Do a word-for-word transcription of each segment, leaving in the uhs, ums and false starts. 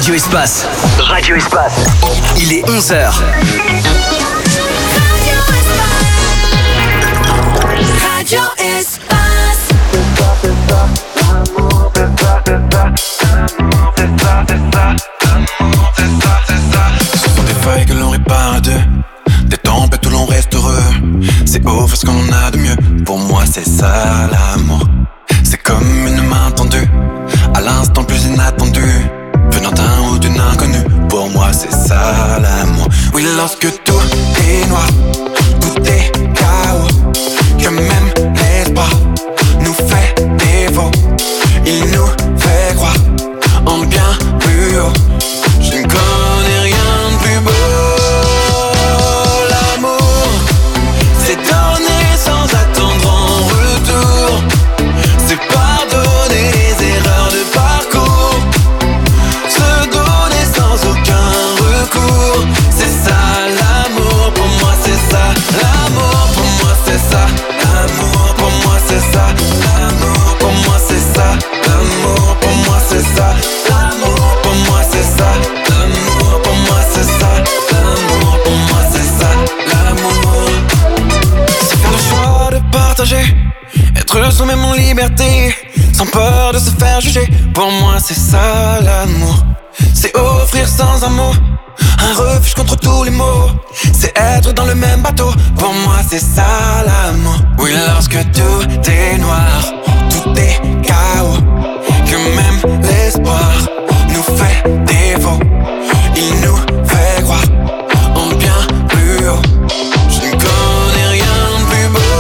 Radio Espace. Radio Espace. Il est onze heures. Radio Espace. Ce sont des feuilles que l'on répare à deux, des tempêtes où l'on reste heureux. C'est offrir ce qu'on a de mieux. Pour moi c'est ça l'amour. C'est comme une main tendue à l'instant le plus inattendu, venant d'un ou d'une inconnue. Pour moi c'est ça l'amour. Oui, lorsque tout est noir, tout est chaos, que même l'espoir nous fait défaut. Il nous fait croire en bien plus haut. Je ne connais rien de plus beau. L'amour, c'est donner sans attendre en retour. C'est pardonner les erreurs de parcours. Se donner sans aucun recours. C'est ça l'amour, pour moi c'est ça. L'amour, pour moi c'est ça. L'amour, pour moi c'est ça. L'amour, pour moi c'est ça. L'amour, pour moi c'est ça. L'amour, pour moi c'est ça. L'amour, pour moi c'est ça. L'amour, pour moi c'est ça. L'amour, c'est faire le choix de partager, être soi-même en liberté, sans peur de se faire juger. Pour moi c'est ça l'amour. C'est offrir sans un mot un refuge contre tous les maux. C'est être dans le même bateau. Pour moi c'est ça l'amour. Oui, lorsque tout est noir, tout est chaos, que même l'espoir nous fait défaut. Il nous fait croire en bien plus haut. Je ne connais rien de plus beau.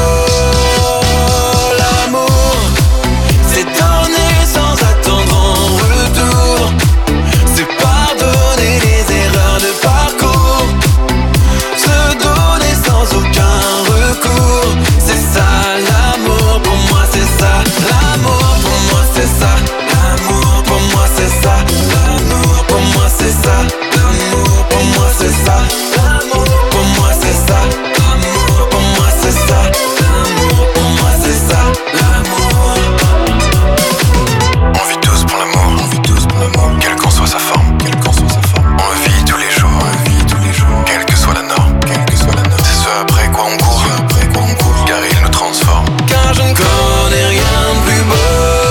L'amour, c'est donner sans attendre en retour. C'est pardonner les erreurs de parcours. Se donner sans aucun recours. C'est ça l'amour, pour moi c'est ça. L'amour, pour moi c'est ça. L'amour, pour moi c'est ça. L'amour, pour moi c'est ça. L'amour, pour moi c'est ça. L'amour, pour moi c'est ça. L'amour, pour moi c'est ça. L'amour, pour moi c'est ça. L'amour. On vit tous pour l'amour. On vit tous pour l'amour. Quelle qu'en soit sa forme. Quelle qu'en soit sa forme. On le vit tous les jours. On le vit tous les jours. Quelle que soit la norme. Quelle que soit la norme. C'est ce après quoi on court. Ce après quoi on court. Car il nous transforme. Car je ne connais rien de plus beau.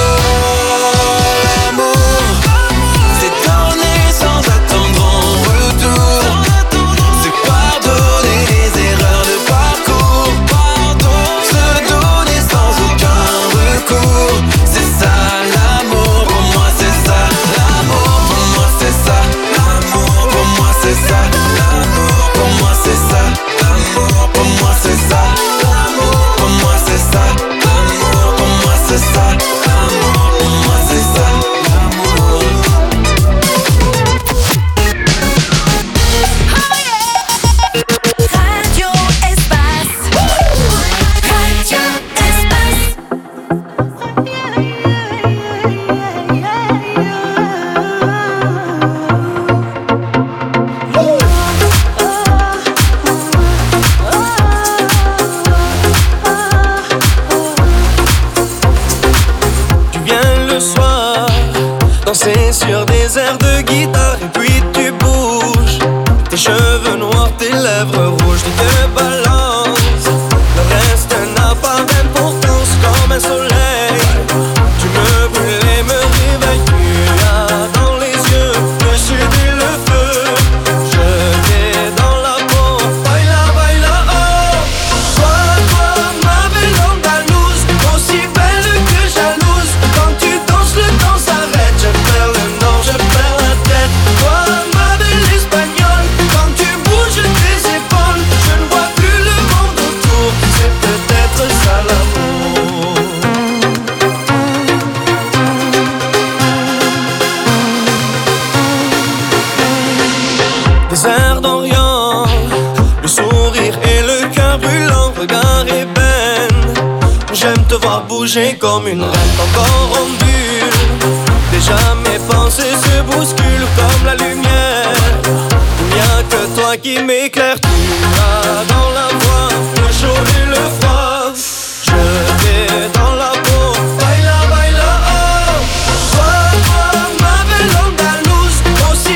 L'amour, c'est donner sans attendre en retour. C'est pardonner les erreurs de parcours. Se donner sans aucun recours. C'est ça l'amour, pour moi c'est ça. L'amour, pour moi c'est ça. L'amour, pour moi c'est ça. L'amour, pour moi c'est ça. L'amour, pour moi c'est ça. L'amour, pour moi c'est ça. L'amour, pour moi c'est ça. L'amour, pour moi c'est ça. L'amour. Radio Espace. Radio Espace. Tu viens le soir, danser sur des airs de guitare, et puis tu bouges. Tes cheveux noirs, tes lèvres rouges, tu te balances. Le reste n'a pas d'importance, comme un soleil. Tu me brûles et me réveilles, tu as dans les yeux le sud et le feu. Je t'ai dans la peau, baila, baila, oh. Toi, toi, ma belle andalouse, aussi belle que jalouse. Quand tu danses, le temps s'arrête. Je perds le nord, je perds la tête. Toi, ma belle espagnole, quand tu bouges tes épaules, je ne vois plus le monde autour. C'est peut-être ça l'amour. Des airs d'Orient, le sourire et le cœur brûlant, regard ébène. J'aime te voir bouger comme une reine, ton corps ondule. Déjà mes pensées se bousculent comme la lumière. Il n'y a que toi qui m'éclaire. Tu as dans la voix le chaud et le froid. Je t'ai dans la peau, baila, baila, oh. Toi, toi, ma belle andalouse, aussi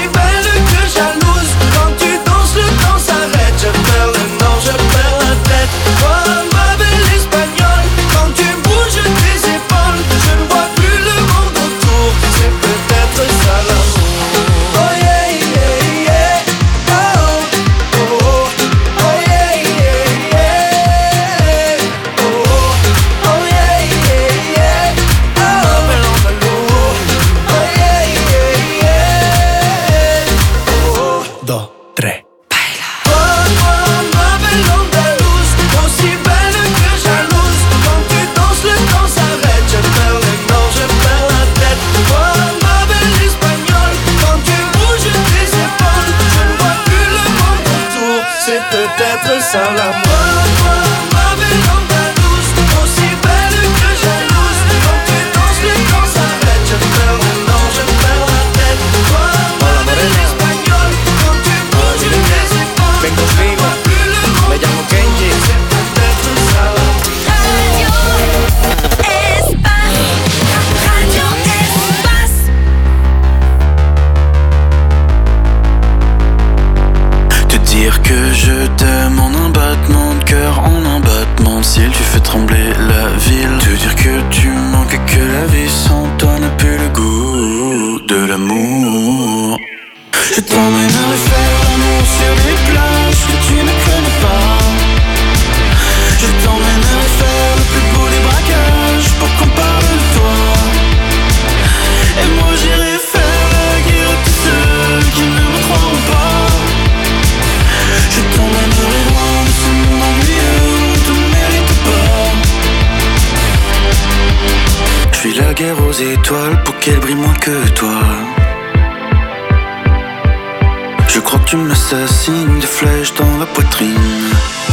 guerre aux étoiles pour qu'elle brille moins que toi. Je crois que tu m'assassines, des flèches dans la poitrine.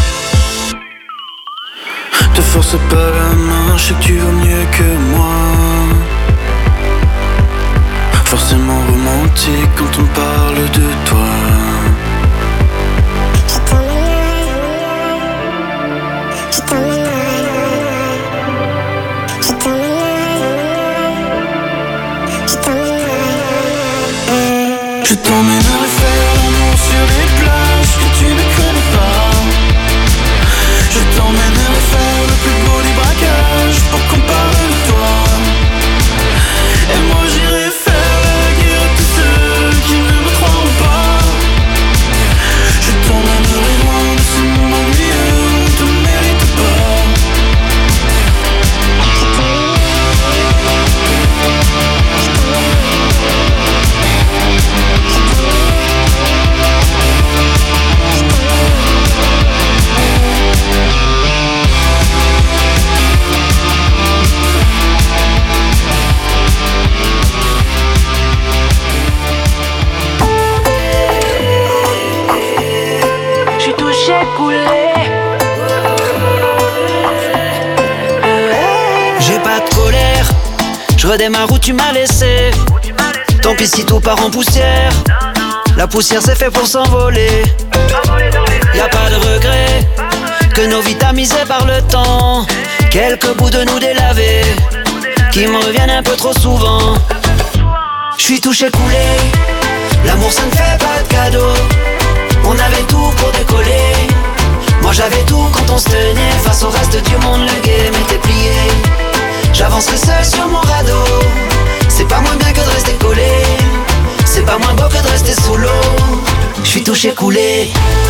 Te force pas la main, je sais que tu vaux mieux que moi. Forcément romantique quand on parle de toi. Je t'emmènerai faire l'amour sur les plages que tu ne connais pas. Je t'emmènerai faire le plus beau des braquages pour qu'on parle de toi. Et moi j'irai faire la guerre à tous ceux qui ne me croiront pas. Je t'emmènerai loin de ce monde ennuyeux où on te mérite pas. J'ai pas de colère, je redémarre où tu m'as laissé. Tant pis si tout part en poussière. La poussière c'est fait pour s'envoler. Y'a pas de regret que nos vies tamisées par le temps. Quelques bouts de nous délavés qui me reviennent un peu trop souvent. J'suis touché coulé, l'amour ça ne fait pas de cadeau. On avait tout pour décoller. Moi j'avais tout quand on se tenait. Face au reste du monde le game était plié. J'avancerai seul sur mon radeau. C'est pas moins bien que de rester collé. C'est pas moins beau que de rester sous l'eau. J'suis touché coulé.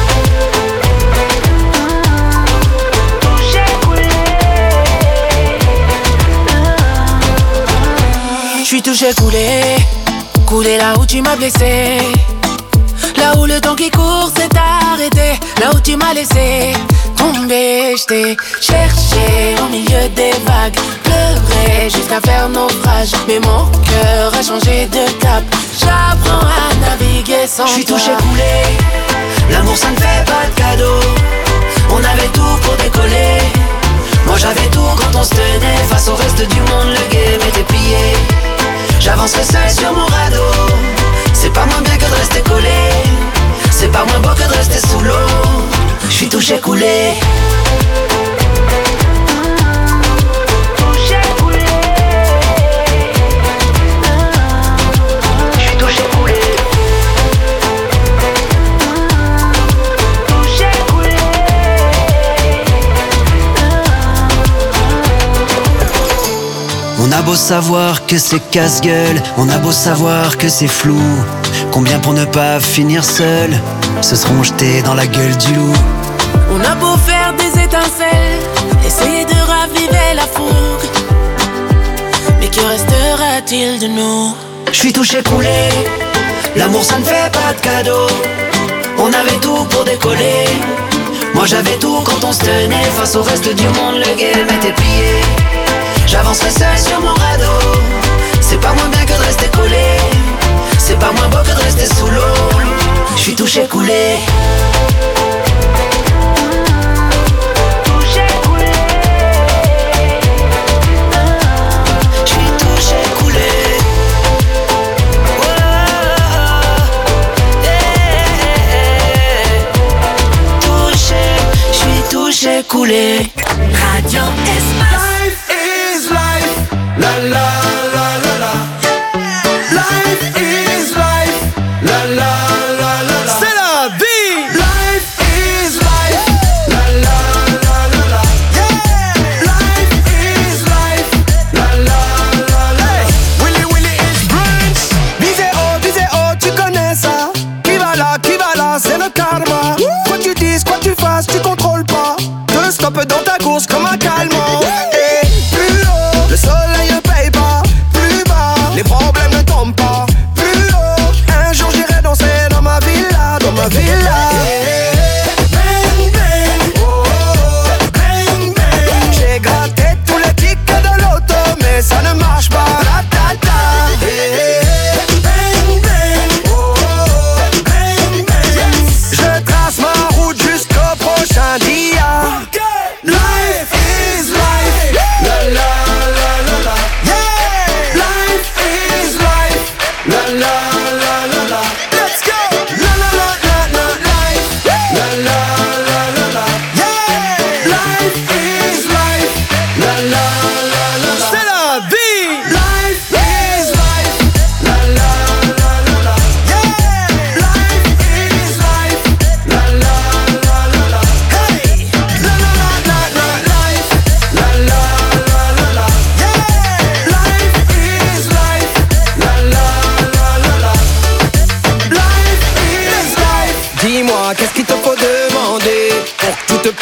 J'suis touché coulé. Coulé là où tu m'as blessé. Là où le temps qui court s'est arrêté. Là où tu m'as laissé tomber. J't'ai cherché au milieu des vagues. Pleuré jusqu'à faire naufrage. Mais mon cœur a changé de cap. J'apprends à naviguer sans toi. J'suis touché coulé. L'amour ça ne fait pas de cadeau. On avait tout pour décoller. Moi j'avais tout quand on se tenait. Face au reste du monde le game était plié. J'avancerai seul sur mon radeau. C'est pas moins bien que de rester collé. C'est pas moins beau que de rester sous l'eau. J'suis touché coulé. Touché coulé. J'suis touché coulé. Touché coulé. On a beau savoir que c'est casse-gueule, on a beau savoir que c'est flou. Combien pour ne pas finir seul se seront jetés dans la gueule du loup. On a beau faire des étincelles, essayer de raviver la fougue. Mais que restera-t-il de nous? J'suis touché coulé, l'amour ça ne fait pas de cadeau. On avait tout pour décoller. Moi j'avais tout quand on se tenait. Face au reste du monde le game était plié. J'avancerai seul sur mon radeau. C'est pas moins bien que de rester collé. C'est pas moins beau que de rester sous l'eau. J'suis touché coulé. Touché coulé. J'suis touché coulé. Oh, yeah. Touché, j'suis touché coulé. Radio Espace. La la la la la. Life is life. La la la la la. C'est la vie. Life is life. La la la la la. Yeah. Life is life. La la la la la. Willy Willy is brunch. Visez haut, visez haut, tu connais ça. Qui va là, qui va là, c'est le karma. Quoi tu dises, quoi tu fasses, tu contrôles pas. Deux stops dans ta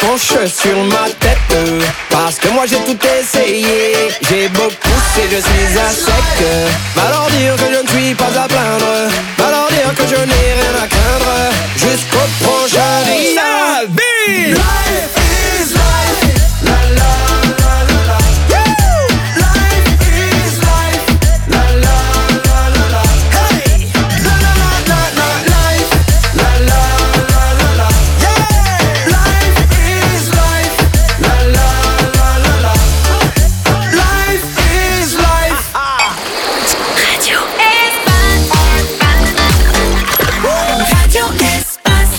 penche sur ma tête. Parce que moi j'ai tout essayé, j'ai beau pousser, je suis à sec. Va leur dire que je ne suis pas à plaindre, va leur dire que je n'ai rien à craindre. Jusqu'au prochain dia. Life is life, la la la la la. Woo! Life is life, la la la la la. Hey! La la la la la. Life, la la la la la. Yeah! Life is life, la la la la la. Life is life. Radio Espace. Radio Espace.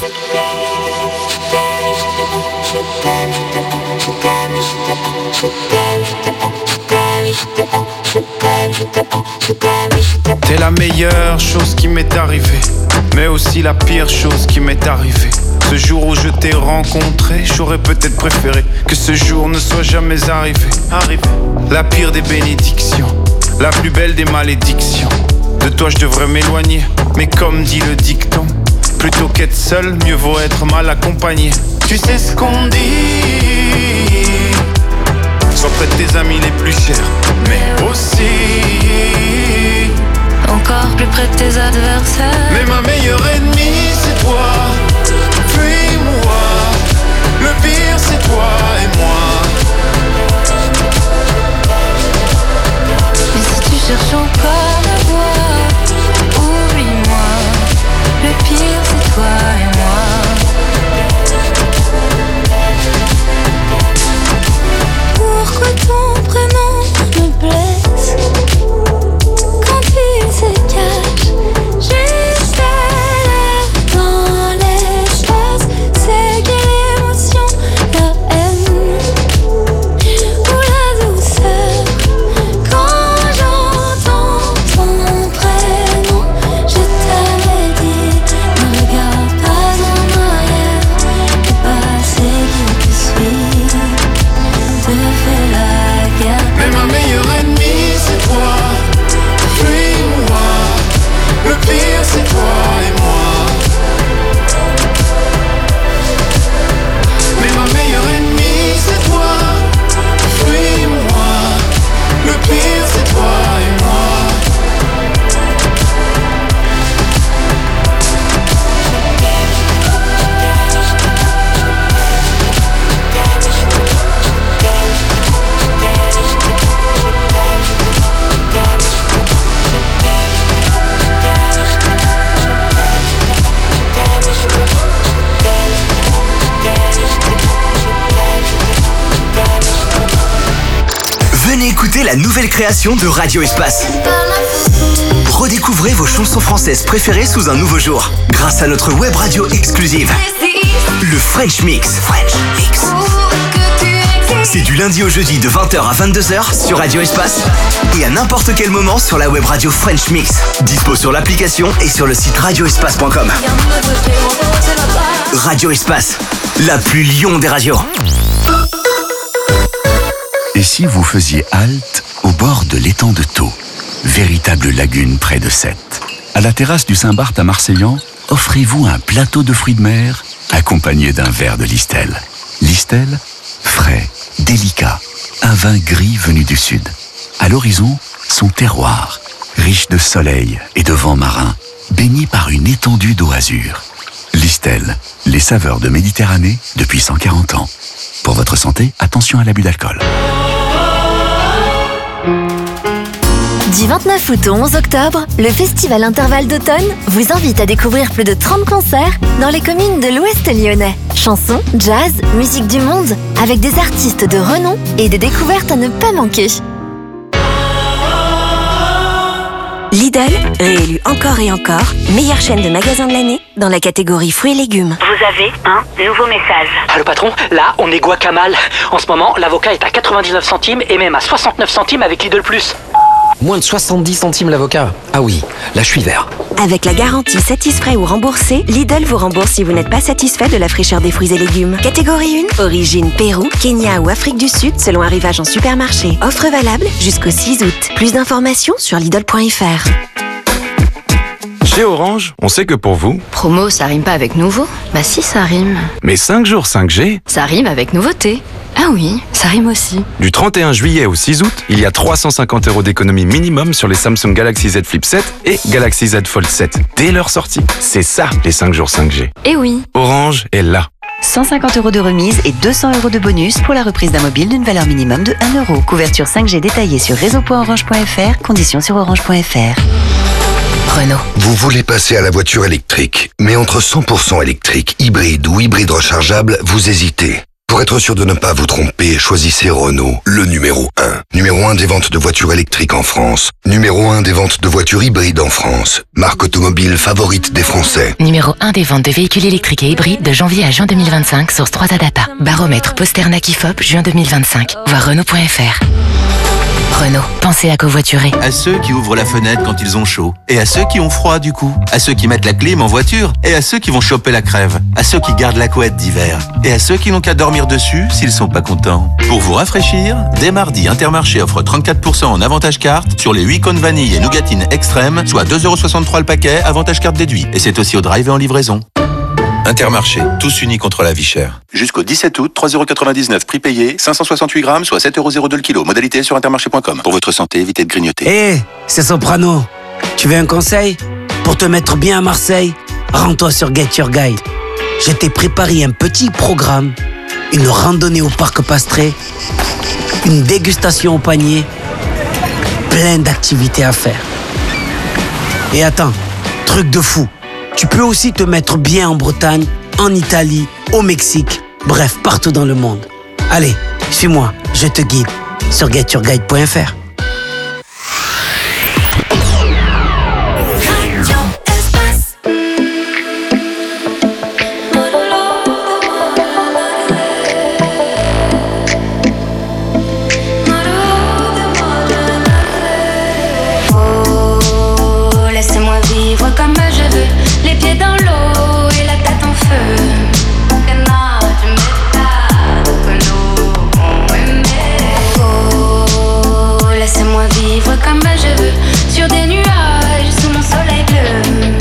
T'es la meilleure chose qui m'est arrivée, mais aussi la pire chose qui m'est arrivée. Ce jour où je t'ai rencontré, j'aurais peut-être préféré que ce jour ne soit jamais arrivé. Arrivé. La pire des bénédictions, la plus belle des malédictions. De toi je devrais m'éloigner, mais comme dit le dicton, plutôt qu'être seul, mieux vaut être mal accompagné. Tu sais ce qu'on dit, sois près de tes amis les plus chers, mais aussi Encore plus près de tes adversaires. mais ma meilleure ennemie c'est toi. Fuis-moi, le pire c'est toi et moi. Mais si tu cherches encore la voie, oublie-moi. Le pire c'est toi et moi. Pourquoi ton prénom me blesse quand il se cache juste là dans l'espace? C'est quelle émotion, la haine ou la douceur? Quand j'entends ton prénom, je t'avais dit, ne regarde pas en arrière. Le passé qui te suit te fait la guerre. Mais ma meilleure ennemie c'est toi. Fuis-moi, le pire c'est toi et moi. Mais ma meilleure ennemie c'est toi. Fuis-moi, le pire c'est toi et moi. Venez écouter la nouvelle création de Radio Espace. Redécouvrez vos chansons françaises préférées sous un nouveau jour, grâce à notre web radio exclusive, le French Mix. French Mix. C'est du lundi au jeudi de vingt heures à vingt-deux heures sur Radio Espace et à n'importe quel moment sur la web radio French Mix. Dispo sur l'application et sur le site radio espace point com. Radio Espace, la plus lion des radios. Et si vous faisiez halte au bord de l'étang de Thau, véritable lagune près de Sète? À la terrasse du Saint-Barth à Marseillan, offrez-vous un plateau de fruits de mer accompagné d'un verre de Listel. Listel, frais, délicat, un vin gris venu du sud. À l'horizon, son terroir, riche de soleil et de vent marin, baigné par une étendue d'eau azur. Listel, les saveurs de Méditerranée depuis cent quarante ans. Pour votre santé, attention à l'abus d'alcool. Du vingt-neuf août au onze octobre, le Festival Intervalle d'automne vous invite à découvrir plus de trente concerts dans les communes de l'Ouest lyonnais. Chansons, jazz, musique du monde, avec des artistes de renom et des découvertes à ne pas manquer. Lidl, réélu encore et encore, meilleure chaîne de magasins de l'année dans la catégorie fruits et légumes. Vous avez un nouveau message. Ah le patron, là on est guacamole. En ce moment, l'avocat est à quatre-vingt-dix-neuf centimes et même à soixante-neuf centimes avec Lidl Plus. Moins de soixante-dix centimes l'avocat. Ah oui, là je suis vert. Avec la garantie satisfait ou remboursé, Lidl vous rembourse si vous n'êtes pas satisfait de la fraîcheur des fruits et légumes. Catégorie un, origine Pérou, Kenya ou Afrique du Sud selon arrivage en supermarché. Offre valable jusqu'au six août. Plus d'informations sur Lidl point F R. Chez Orange, on sait que pour vous... Promo, ça rime pas avec nouveau? Bah si, ça rime. Mais cinq jours cinq G... Ça rime avec nouveauté. Ah oui, ça rime aussi. Du trente et un juillet au six août, il y a trois cent cinquante euros d'économie minimum sur les Samsung Galaxy Z Flip sept et Galaxy Z Fold sept. Dès leur sortie. C'est ça, les cinq jours cinq G. Eh oui. Orange est là. cent cinquante euros de remise et deux cents euros de bonus pour la reprise d'un mobile d'une valeur minimum de un euro. Couverture cinq G détaillée sur réseau point orange point f r. Conditions sur orange point f r. Renault. Vous voulez passer à la voiture électrique, mais entre cent pour cent électrique, hybride ou hybride rechargeable, vous hésitez. Pour être sûr de ne pas vous tromper, choisissez Renault, le numéro un. Numéro un des ventes de voitures électriques en France. Numéro un des ventes de voitures hybrides en France. Marque automobile favorite des Français. Numéro un des ventes de véhicules électriques et hybrides de janvier à juin deux mille vingt-cinq, source trois A Data. Baromètre Posternak I F O P, juin deux mille vingt-cinq. Voir Renault point f r. Renault, pensez à covoiturer. À ceux qui ouvrent la fenêtre quand ils ont chaud. Et à ceux qui ont froid du coup. À ceux qui mettent la clim en voiture. Et à ceux qui vont choper la crève. À ceux qui gardent la couette d'hiver. Et à ceux qui n'ont qu'à dormir dessus s'ils sont pas contents. Pour vous rafraîchir, dès mardi, Intermarché offre trente-quatre pour cent en avantage carte sur les huit cônes vanille et nougatine extrême, soit deux euros soixante-trois le paquet, avantage carte déduit. Et c'est aussi au drive et en livraison. Intermarché, tous unis contre la vie chère. Jusqu'au dix-sept août, trois euros quatre-vingt-dix-neuf prix payé, cinq cent soixante-huit grammes, soit sept euros zéro deux le kilo. Modalité sur intermarché point com. Pour votre santé, évitez de grignoter. Hé, hey, c'est Soprano. Tu veux un conseil? Pour te mettre bien à Marseille, rends-toi sur Get Your Guide. Je t'ai préparé un petit programme, une randonnée au parc Pastré, une dégustation au panier, plein d'activités à faire. Et attends, truc de fou. Tu peux aussi te mettre bien en Bretagne, en Italie, au Mexique, bref, partout dans le monde. Allez, suis-moi, je te guide sur get your guide point f r. Oh, laissez-moi vivre comme je veux, les pieds dans l'eau et la tête en feu. Oh, laissez-moi vivre comme je veux, sur des nuages, sous mon soleil bleu.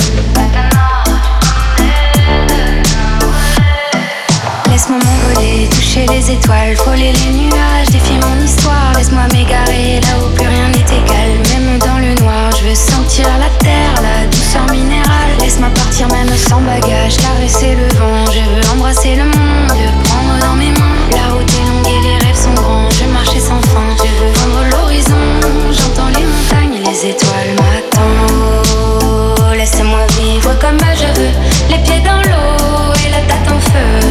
Laisse-moi m'envoler, toucher les étoiles, frôler les nuages, défier mon histoire. Laisse-moi m'égarer là où plus rien n'est égal, même dans le noir. Je veux sentir la terre, la douceur minérale. Laisse-moi partir même sans bagage, caresser le vent. Je veux embrasser le monde, le prendre dans mes mains. La route est longue et les rêves sont grands. Je veux marcher sans fin, je veux vendre l'horizon. J'entends les montagnes, les étoiles m'attendent. Oh, laissez-moi vivre comme je veux, les pieds dans l'eau et la tête en feu.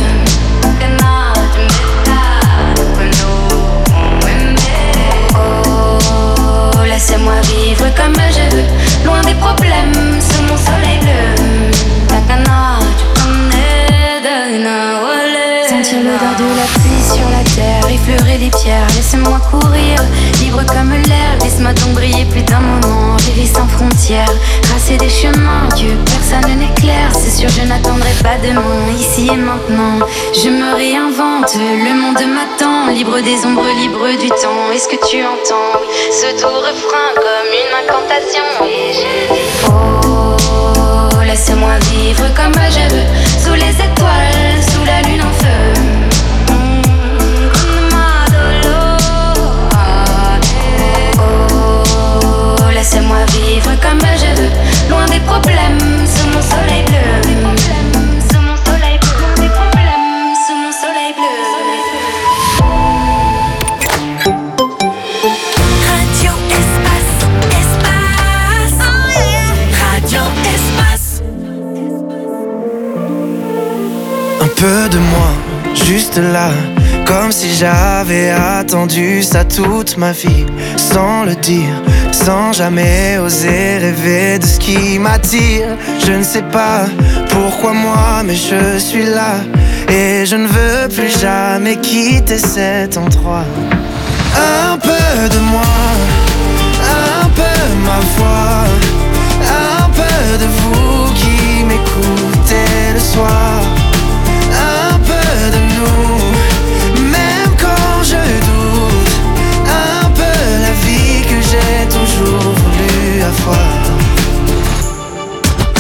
Oh, laissez-moi vivre comme je veux, loin des problèmes, sous mon soleil bleu. Takana, tu connais Dana Wale. Sentir l'odeur de la pluie sur la terre, effleurer les pierres, laissez-moi courir, libre comme l'air. Laisse-moi donc briller plus d'un moment, rêver sans frontières, tracer des chemins que personne n'éclaire. C'est sûr je n'attendrai pas demain, ici et maintenant. Je me réinvente, le monde m'attend, libre des ombres, libre du temps. Est-ce que tu entends ce doux refrain comme une incantation? Et je dis oh, laissez-moi vivre comme je veux, sous les étoiles, sous la lune en feu. Oh, laissez-moi vivre comme je veux, loin des problèmes, sous mon soleil bleu. Sous mon soleil bleu, loin des problèmes, sous mon soleil bleu. Radio Espace, Espace, oh yeah. Radio Espace. Un peu de moi, juste là, comme si j'avais attendu ça toute ma vie, sans le dire, sans jamais oser rêver de ce qui m'attire. Je ne sais pas pourquoi moi, mais je suis là, et je ne veux plus jamais quitter cet endroit. Un peu de moi, un peu ma voix, un peu de vous qui m'écoutez le soir, un peu de nous, même quand je doute, un peu la vie que j'ai toujours voulu avoir.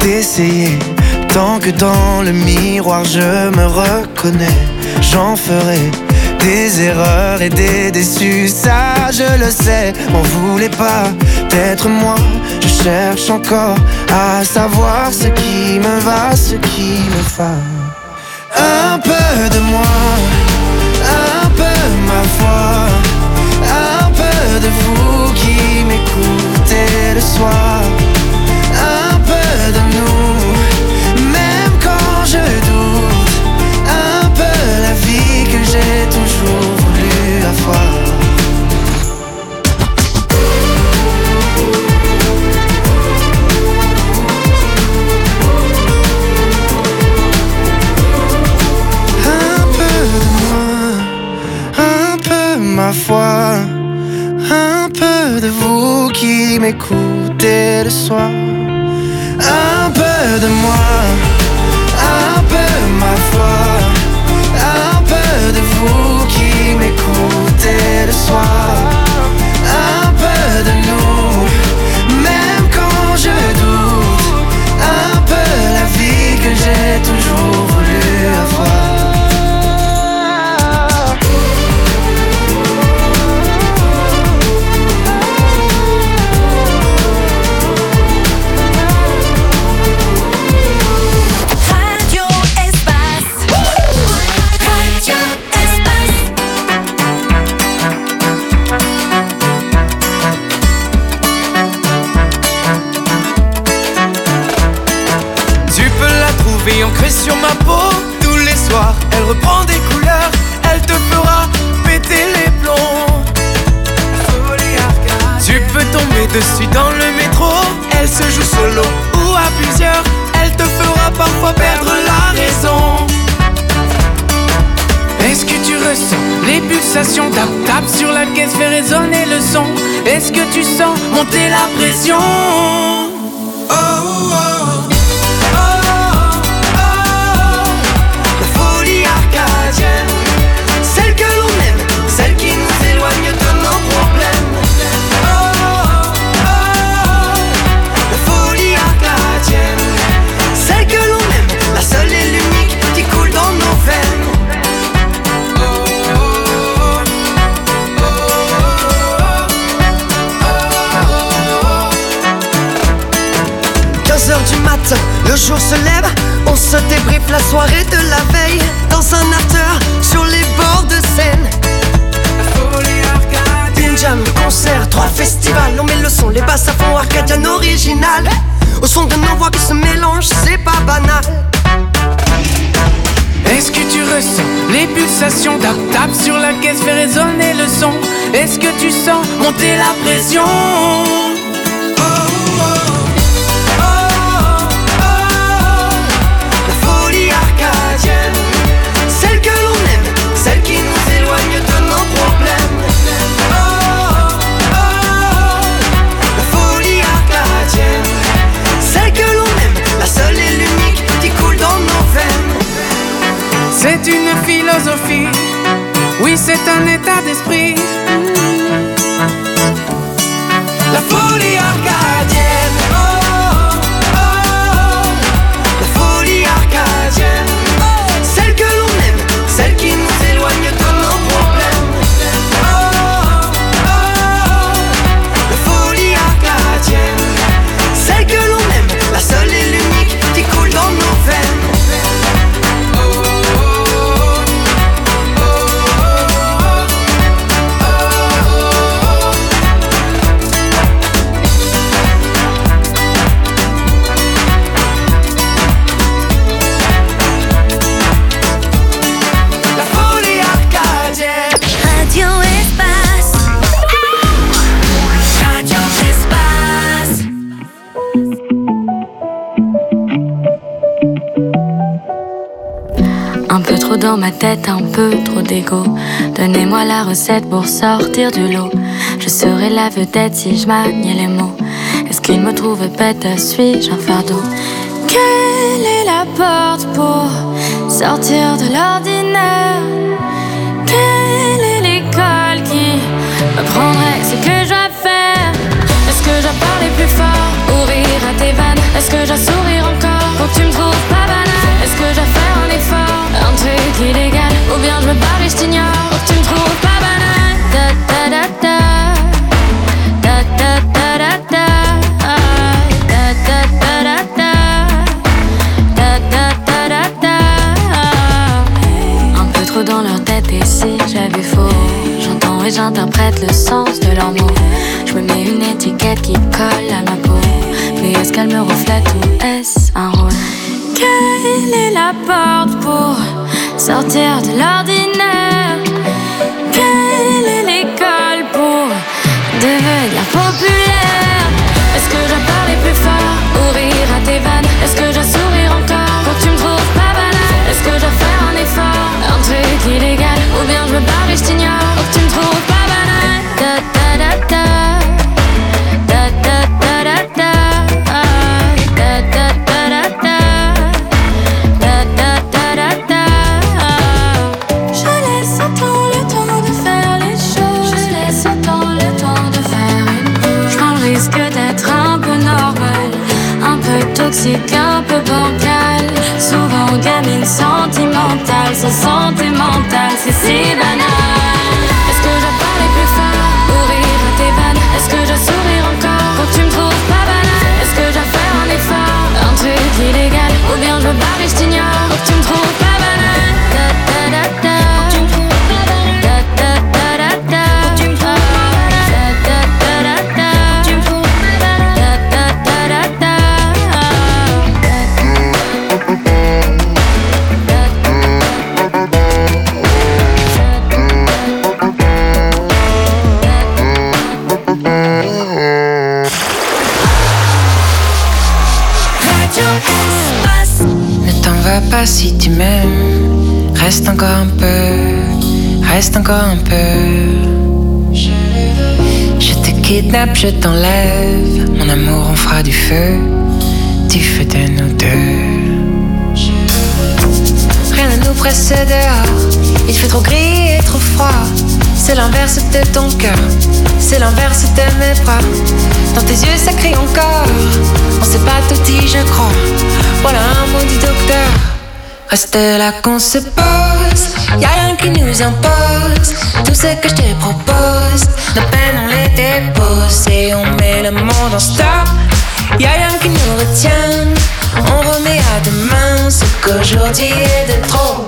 d'essayer. Tant que dans le miroir je me reconnais, j'en ferai des erreurs et des déçus, ça je le sais. M'en voulez pas d'être moi, je cherche encore à savoir ce qui me va, ce qui me va. Un peu de moi, un peu ma foi, un peu de vous qui m'écoutez le soir, un peu de nous, même quand je doute, un peu la vie que j'ai toujours voulu avoir. Ma foi, un peu de vous qui m'écoutez le soir, un peu de moi, un peu ma foi, un peu de vous qui m'écoutez le soir, un peu de nous, même quand je doute, un peu la vie que j'ai toujours voulu avoir. Ancrée sur ma peau, tous les soirs, elle reprend des couleurs, elle te fera péter les plombs. Tu peux tomber dessus dans le métro, elle se joue solo ou à plusieurs, elle te fera parfois perdre la raison. Est-ce que tu ressens les pulsations, tap tap sur la caisse, fait résonner le son? Est-ce que tu sens monter la pression? Oh, oh, oh. Celle que l'on aime, celle qui nous éloigne de nos problèmes. Oh, oh, oh, la folie arcadienne. Celle que l'on aime, la seule et l'unique qui coule dans nos veines. Oh, oh, oh, oh, oh, oh. quinze heures du matin, le jour se lève. On se débriefe la soirée de la veille dans un after sur les bords de Seine. Une jam, de concert, trois festivals. On met le son, les basses à fond, arcadian original. Au son de nos voix qui se mélangent, c'est pas banal. Est-ce que tu ressens les pulsations, tap tap sur la caisse, fait résonner le son? Est-ce que tu sens monter la pression? Celle que l'on aime, celle qui nous éloigne de nos problèmes. Oh, oh, oh, la folie arcadienne. Celle que l'on aime, la seule et l'unique qui coule dans nos veines. C'est une philosophie, oui c'est un état d'esprit. La folie arcadienne. Oh, oh, oh, la folie arcadienne. Celle que l'on aime, celle qui nous éloigne de nos problèmes. Oh, oh, oh, la folie arcadienne. Celle que l'on aime, la seule et l'unique qui coule dans nos veines. Oh, oh, oh, Dans ma tête un peu trop d'égo. Donnez-moi la recette pour sortir du lot. Je serai la vedette si je maniais les mots. Est-ce qu'il me trouve bête, suis-je un fardeau? Quelle est la porte pour sortir de l'ordinaire? Quelle est l'école qui m'apprendrait ce que je dois faire? Est-ce que je dois parler plus fort ou rire à tes vannes? Est-ce que je dois sourire encore pour que tu me trouves pas banal? Est-ce que je dois faire un effort, un truc illégal? Ou bien je me barre et je t'ignore pour que tu me trouves pas banal? Da da da da da da da da da da da da da da da da da da da. Un peu trop dans leur tête et si j'avais faux, j'entends et j'interprète le sens de leurs mots. Je me mets une étiquette qui colle à ma peau, mais est-ce qu'elle me reflète ou est-ce un rôle? Quelle est la porte pour sortir de l'ordinaire? Quelle est l'école pour devenir populaire? Est-ce que je dois parler plus fort ou rire à tes vannes? Est-ce que je dois sourire encore pour que tu me trouves pas banal? Est-ce que je dois faire un effort, un truc illégal? Ou bien je me barre et je t'ignore pour que tu me trouves pas banal? Da da da da da da da da da da da da da da da da da da da. Je laisse autant le temps de faire les choses. Je laisse autant le temps de faire une pause. Je prends le risque d'être un peu normal, un peu toxique, un peu bancal. Souvent gamine sentimentale, sans santé mentale, c'est si banal. Est-ce que je dois parler plus fort ou rire à tes vannes? Est-ce que je dois sourire encore pour que tu me trouves pas banal? Est-ce que je dois faire un effort, un truc illégal? Ou bien je me barre et je t'ignore pour que tu me trouves pas banal? Da da da da da da da da da da da da da da da. Ne t'en va pas si tu m'aimes. Reste encore un peu, reste encore un peu. Je te kidnappe, je t'enlève. Mon amour, on fera du feu, du feu de nous deux. Rien ne nous presse dehors. Il fait trop gris et trop froid. C'est l'inverse de ton cœur, c'est l'inverse de mes bras. Dans tes yeux ça crie encore. On s'est pas tout dit je crois. Voilà un mot du docteur. Reste là qu'on se pose. Y'a rien qui nous impose. Tout ce que je te propose, nos peines on les dépose et on met le monde en stop. Y'a rien qui nous retient. On remet à demain ce qu'aujourd'hui est de trop.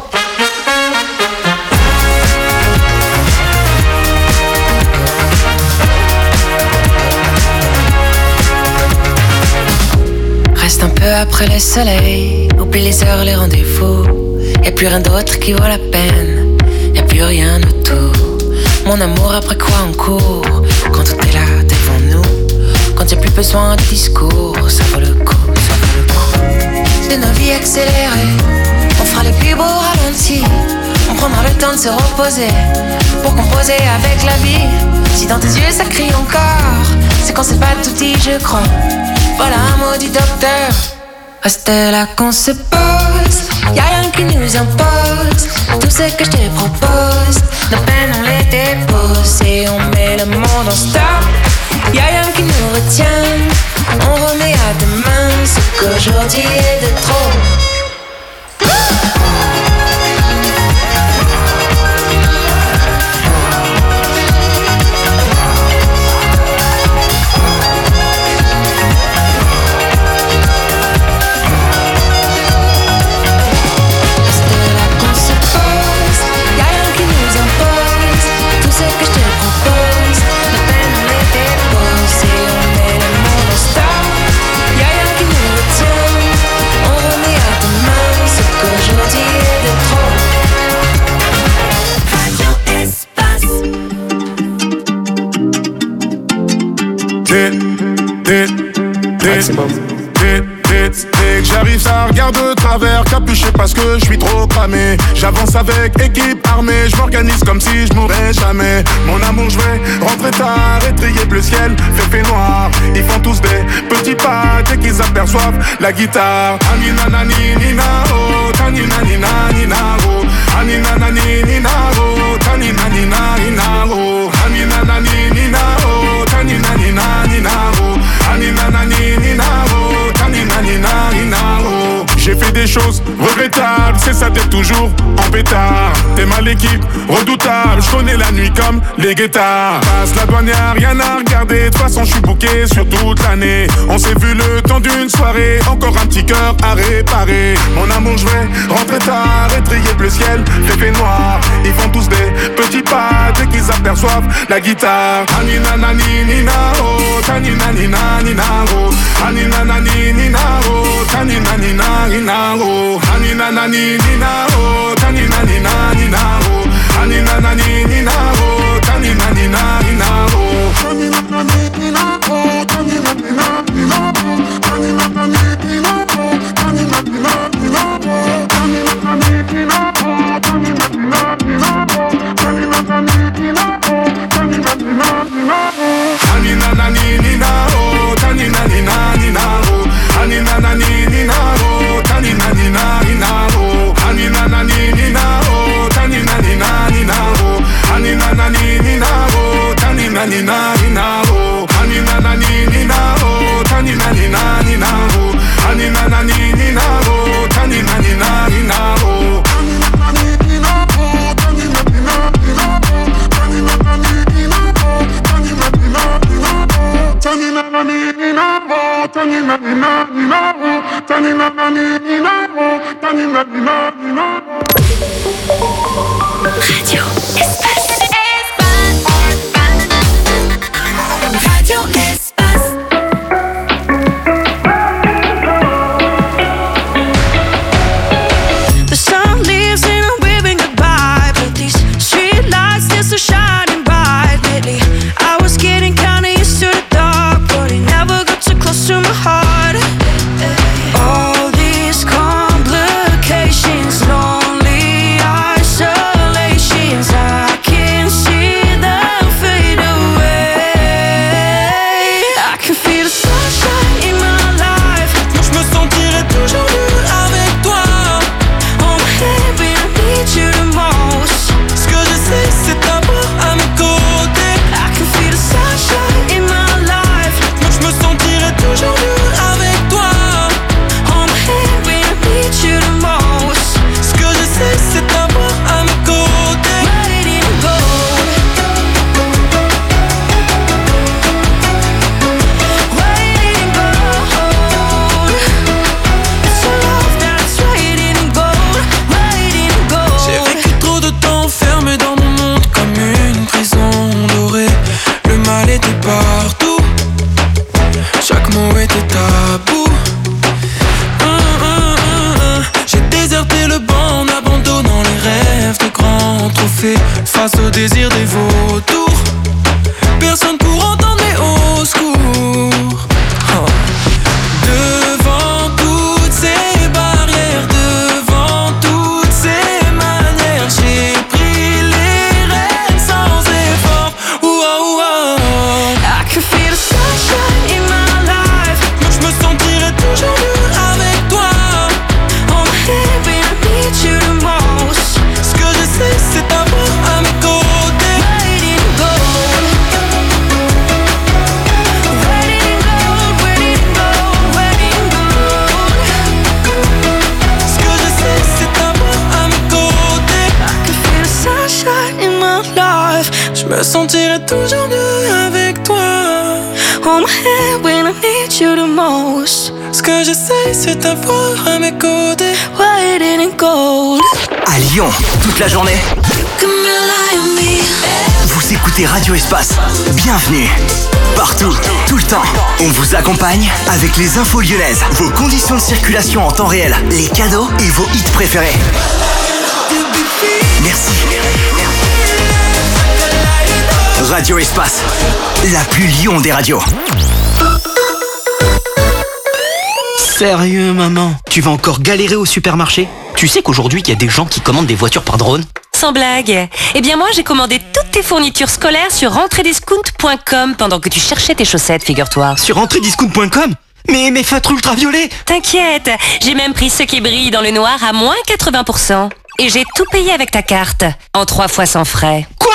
Reste un peu après le soleil. Oublie les heures, les rendez-vous. Y'a plus rien d'autre qui vaut la peine. Y'a plus rien autour. Mon amour, après quoi on court? Quand tout est là devant nous. Quand y'a plus besoin de discours. Ça vaut le coup, ça vaut le coup. De nos vies accélérées, on fera les plus beaux ralentis. On prendra le temps de se reposer pour composer avec la vie. Si dans tes yeux ça crie encore, c'est qu'on s'est pas tout dit je crois. Voilà un mot du docteur. Reste là qu'on se pose. Y'a rien qui nous impose. Tout ce que je te propose, nos peines on les dépose et on met le monde en stop. Y'a rien qui nous retient. On remet à demain ce qu'aujourd'hui est de trop. J'arrive, ça regarde de travers, capuché parce que je suis trop cramé. J'avance avec équipe armée, je m'organise comme si je mourrais jamais. Mon amour, je vais rentrer tard, étrier bleu ciel, fait fait noir. Ils font tous des petits pas dès qu'ils aperçoivent la guitare. Anina nani nina oh, tanina nina nina oh, anina nani nina oh, tanina nina nina oh, anina nani nina oh, tanina nina nina oh, anina nani nina oh, tanina des choses regrettables, c'est ça d'être toujours en pétard. T'es mal l'équipe, redoutable, je connais la nuit comme les guettards. Passe la douane, y'a rien à regarder, de toute façon je suis booké sur toute l'année. On s'est vu le temps d'une soirée, encore un petit cœur à réparer. Mon amour, je vais rentrer tard et trier bleu ciel, fait fait noir. Ils font tous des petits pas dès qu'ils aperçoivent la guitare. Anina nani nina oh, tanina nina nina oh, anina nani nina oh, tanina nina nina oh, anina nani nina oh, tanina nina nina oh, anina nani nina oh, tanina nina nina oh, tanina nani nina oh, tanina nina nina oh, tanina nani nina oh, tanina nina nina oh, tanina nani nina oh, tanina nina nina oh, tanina nani nina oh, tanina nina nina oh, anina nani nina oh, tanina nina nina oh, anina nani nina oh, tanina nina nina oh, anina nani nina oh, tanina nina nina oh, anina nani nina oh, tanina nina nina oh, anina nani nina oh, tanina nina nina oh, anina nani nina oh, tanina nina nina oh, Radio Espace. Radio Espace. The sun leaves and I'm waving goodbye, but these street lights still so shining bright. Lately, I was getting kinda used to the dark, but it never got too close to my heart. All these complications, lonely isolations, I can see them fade away. I can feel the sunshine in my life. Je me sentirai toujours mieux avec toi. On my head when I need you the most. Ce que je sais, c'est t'avoir à mes côtés. I can feel the sunshine in my life. Je me sentirai toujours mieux avec toi. On my head when I need you the most. Ce que je sais, c'est t'avoir à mes côtés. Waiting in gold. Waiting in gold. It's a love that's waiting in gold. Waiting in gold. J'ai vécu trop de temps enfermé dans mon monde comme une prison dorée. Le mal était partout, chaque mot était tabou. Hum, hum, hum, hum. J'ai déserté le banc en abandonnant les rêves de grands trophées face au désir des vautours. Personne pour entendre mes hauts secours. Oh. Devant toutes ces barrières, devant toutes ces manières, j'ai pris les rênes sans effort. Ouah, ouah. I can feel the sunshine in my life. Je me sentirai toujours mieux avec toi. On my head when I need you the most. Ce que je sais, c'est t'avoir à mes côtés. Waiting in gold. Waiting in gold, waiting in gold, waiting in gold. Ce que je sais, c'est t'avoir à mes côtés. I can feel the sunshine in my life. Je me sentirai toujours mieux avec toi. On my head when I need you the most. Ce que je sais, c'est t'avoir à mes côtés. Waiting in gold. À Lyon, toute la journée, Come rely on me. vous écoutez Radio Espace. Bienvenue. Partout, tout le temps, on vous accompagne avec les infos lyonnaises, vos conditions de circulation en temps réel, les cadeaux et vos hits préférés. Merci. Radio Espace, la plus Lyon des radios. Sérieux, maman? Tu vas encore galérer au supermarché? Tu sais qu'aujourd'hui, il y a des gens qui commandent des voitures par drone? Sans blague. Eh bien moi, j'ai commandé toutes tes fournitures scolaires sur rentrée-discount point com pendant que tu cherchais tes chaussettes, figure-toi. Sur rentrée-discount point com? Mais mes feutres ultraviolets! T'inquiète, j'ai même pris ceux qui brillent dans le noir à moins quatre-vingts pour cent. Et j'ai tout payé avec ta carte, en trois fois sans frais. Quoi?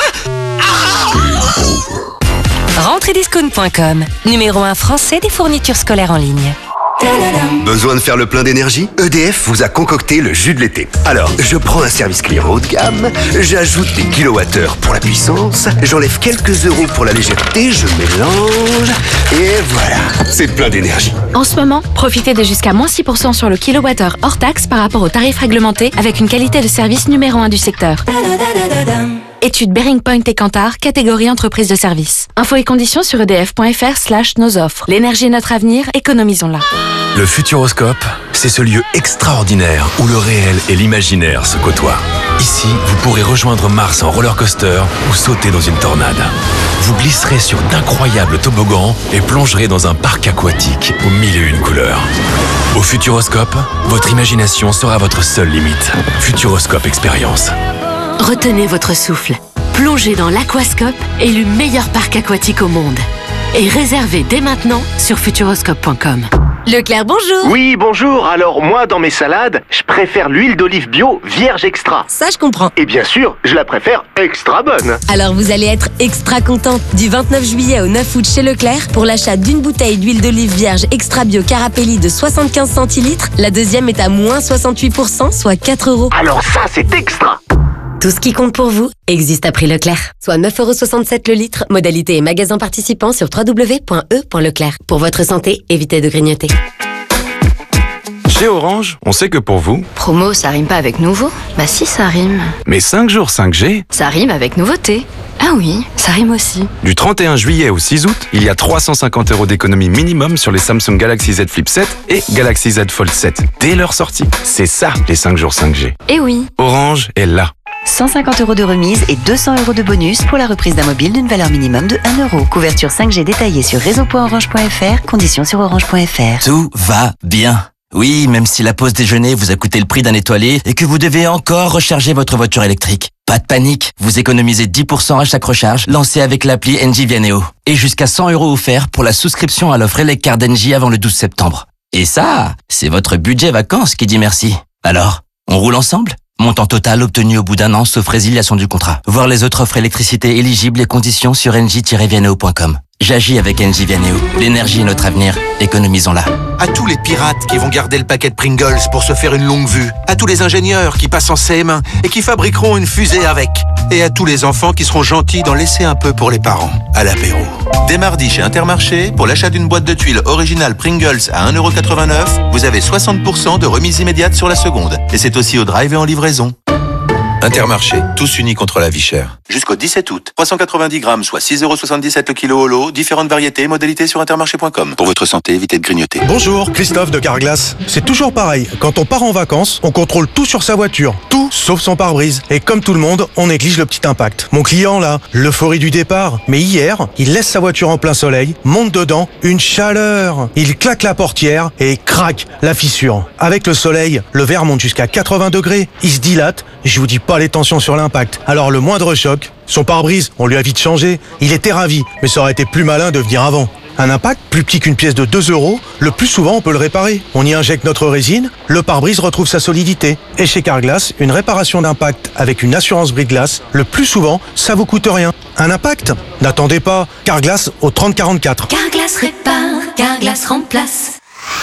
rentrée-discount point com, numéro un français des fournitures scolaires en ligne. Besoin de faire le plein d'énergie? E D F vous a concocté le jus de l'été. Alors, je prends un service client haut de gamme, j'ajoute des kilowattheures pour la puissance, j'enlève quelques euros pour la légèreté, je mélange, et voilà, c'est plein d'énergie. En ce moment, profitez de jusqu'à moins six pour cent sur le kilowattheure hors taxe par rapport au tarif réglementé avec une qualité de service numéro un du secteur. Étude Bearing Point et Kantar, catégorie entreprise de service. Infos et conditions sur edf.fr slash nos offres. L'énergie est notre avenir, économisons-la. Le Futuroscope, c'est ce lieu extraordinaire où le réel et l'imaginaire se côtoient. Ici, vous pourrez rejoindre Mars en roller coaster ou sauter dans une tornade. Vous glisserez sur d'incroyables toboggans et plongerez dans un parc aquatique aux mille et une couleurs. Au Futuroscope, votre imagination sera votre seule limite. Futuroscope Expérience. Retenez votre souffle. Plongez dans l'Aquascope, élu meilleur parc aquatique au monde. Et réservez dès maintenant sur futuroscope point com. Leclerc, bonjour. Oui, bonjour. Alors moi, dans mes salades, je préfère l'huile d'olive bio vierge extra. Ça, je comprends. Et bien sûr, je la préfère extra bonne. Alors vous allez être extra content. Du vingt-neuf juillet au neuf août chez Leclerc, pour l'achat d'une bouteille d'huile d'olive vierge extra bio Carapelli de soixante-quinze centilitres, la deuxième est à moins soixante-huit pour cent, soit quatre euros. Alors ça, c'est extra. Tout ce qui compte pour vous existe à prix Leclerc. Soit neuf euros soixante-sept le litre. Modalité et magasin participant sur w w w point e point leclerc. Pour votre santé, évitez de grignoter. Chez Orange, on sait que pour vous... Promo, ça rime pas avec nouveau? Bah si, ça rime. Mais cinq jours cinq G... Ça rime avec nouveauté. Ah oui, ça rime aussi. Du trente et un juillet au six août, il y a trois cent cinquante euros d'économie minimum sur les Samsung Galaxy Z Flip sept et Galaxy Z Fold sept. Dès leur sortie. C'est ça, les cinq jours cinq G. Eh oui. Orange est là. cent cinquante euros de remise et deux cents euros de bonus pour la reprise d'un mobile d'une valeur minimum de un euro. Couverture cinq G détaillée sur réseau point orange point f r, conditions sur orange point f r. Tout va bien. Oui, même si la pause déjeuner vous a coûté le prix d'un étoilé et que vous devez encore recharger votre voiture électrique. Pas de panique, vous économisez dix pour cent à chaque recharge, lancée avec l'appli Engie Vianeo. Et jusqu'à cent euros offerts pour la souscription à l'offre Eleccar d'Engie avant le douze septembre. Et ça, c'est votre budget vacances qui dit merci. Alors, on roule ensemble ? Montant total obtenu au bout d'un an sauf résiliation du contrat. Voir les autres offres électricité éligibles et conditions sur engie tiret vianeo point com. J'agis avec Engie Vianeo. L'énergie est notre avenir. Économisons-la. À tous les pirates qui vont garder le paquet de Pringles pour se faire une longue vue. À tous les ingénieurs qui passent en C M un et qui fabriqueront une fusée avec. Et à tous les enfants qui seront gentils d'en laisser un peu pour les parents. À l'apéro. Dès mardi chez Intermarché, pour l'achat d'une boîte de tuiles originale Pringles à un euro quatre-vingt-neuf, vous avez soixante pour cent de remise immédiate sur la seconde. Et c'est aussi au drive et en livraison. Intermarché, tous unis contre la vie chère. Jusqu'au dix-sept août, trois cent quatre-vingt-dix grammes, soit six euros soixante-dix-sept le kilo au lot, différentes variétés, modalités sur intermarché point com. Pour votre santé, évitez de grignoter. Bonjour, Christophe de Carglass. C'est toujours pareil, quand on part en vacances, on contrôle tout sur sa voiture, tout sauf son pare-brise. Et comme tout le monde, on néglige le petit impact. Mon client là, l'euphorie du départ, mais hier, il laisse sa voiture en plein soleil, monte dedans, une chaleur. Il claque la portière et craque la fissure. Avec le soleil, le verre monte jusqu'à quatre-vingts degrés, il se dilate, je vous dis pas les tensions sur l'impact. Alors le moindre choc, son pare-brise, on lui a vite changé. Il était ravi, mais ça aurait été plus malin de venir avant. Un impact, plus petit qu'une pièce de deux euros, le plus souvent on peut le réparer. On y injecte notre résine, le pare-brise retrouve sa solidité. Et chez Carglass, une réparation d'impact avec une assurance brise-glace, le plus souvent, ça vous coûte rien. Un impact ? N'attendez pas, Carglass au trente quarante-quatre. Carglass répare, Carglass remplace.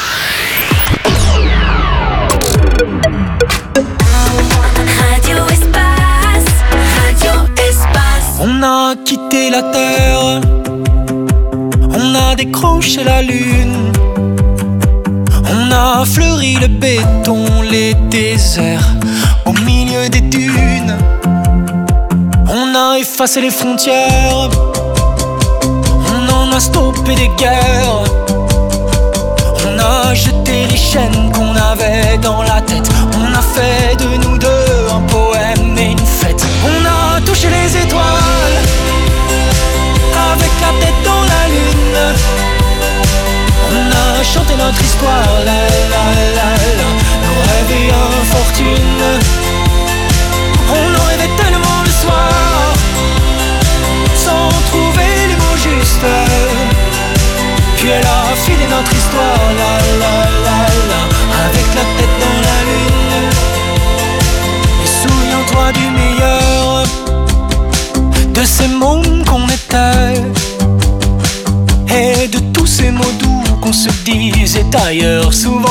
On a quitté la terre, on a décroché la lune, on a fleuri le béton, les déserts au milieu des dunes. On a effacé les frontières, on en a stoppé des guerres. On a jeté les chaînes qu'on avait dans la tête. On a fait de nous deux un poème et une fête. On a touché les étoiles avec la tête dans la lune. On a chanté notre histoire, la la la la. Nos rêves et infortune. On en rêvait tellement le soir, sans trouver les mots justes. Puis elle a filé notre histoire, la la la la, avec la tête dans la lune. Et souviens-toi du meilleur, de ces mômes qu'on était, et de tous ces mots doux qu'on se disait ailleurs.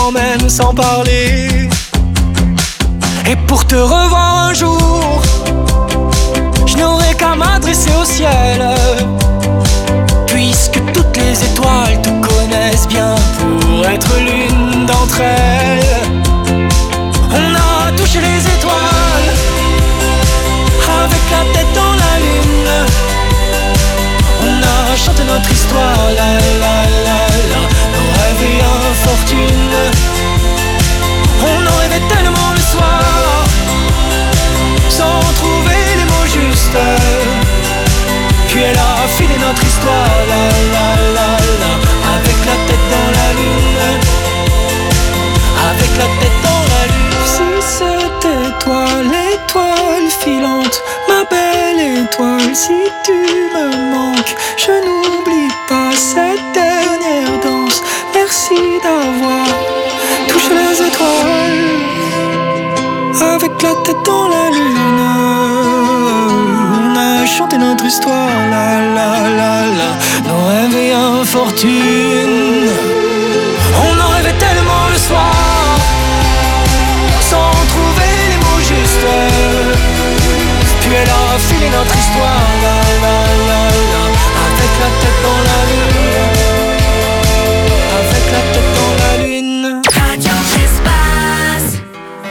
t'emmène sans parler. Et pour te revoir un jour, je n'aurai qu'à m'adresser au ciel, puisque toutes les étoiles te connaissent bien pour être l'une d'entre elles. On a touché les étoiles avec la tête dans la lune. On a chanté notre histoire, la la la la, nos rêves et infortunes. On en rêvait tellement le soir, sans trouver les mots justes. Puis elle a filé notre histoire, la la la la, avec la tête dans la lune, avec la tête dans la lune. Si c'était toi, l'étoile filante, ma belle étoile, si tu me manques, je n'oublie pas cette dernière danse. Merci d'avoir touché les étoiles avec la tête dans la lune. On a chanté notre histoire, la la la la, nos rêves et infortunes. On en rêvait tellement le soir, sans trouver les mots justes. Puis elle a filé notre histoire, la la la la, avec la tête dans la lune, avec la tête dans la lune. Radio Espace.